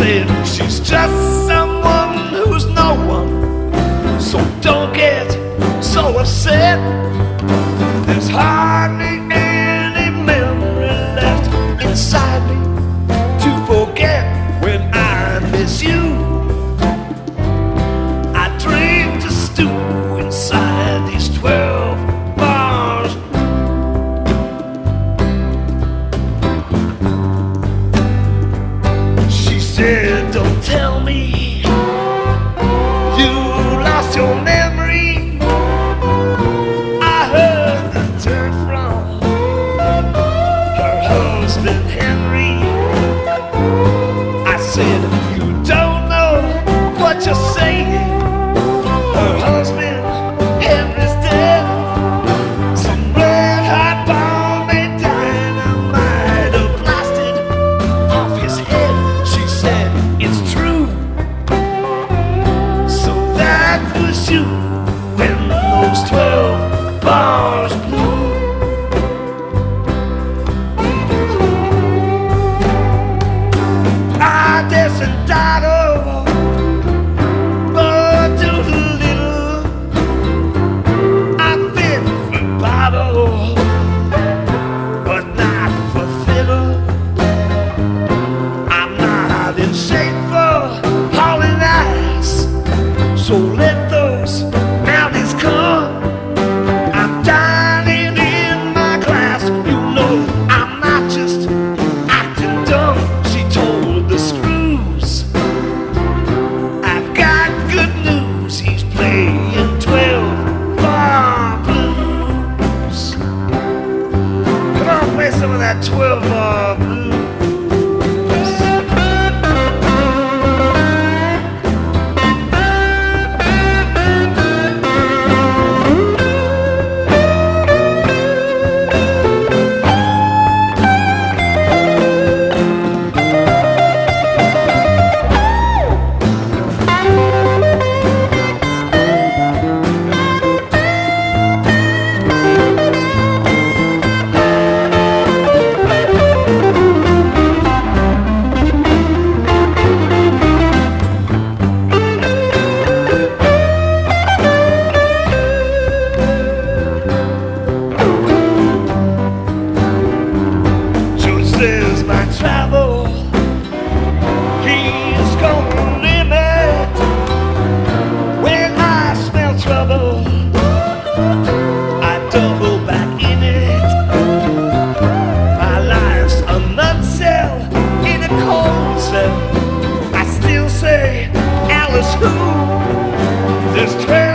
said, she's just someone who's no one, so don't get so upset. There's hardly any memory left inside me to forget when I miss you. I drink to stew inside these 12 bars. She said, don't tell me you lost your memory. I heard the dirt from her husband Henry. I said, you don't know what you're saying. Her husband Henry's dead. Some red hot bomb made dynamite have blasted off his head. She said, it's true. So that was you when those 12 bars blew. I descendado, but too little. I fit for bottle, but not for fiddle. I'm not in shape for hauling ass, so let those mountains come. I'm dining in my glass. You know I'm not just acting dumb. She told the screws, I've got good news. He's playing 12 bar blues. Come on, play some of that 12 bar blues. Says my travel, he's gonna limit. When I smell trouble, I double back in it. My life's a nutshell in a cold cell. I still say, Alice, who? There's 12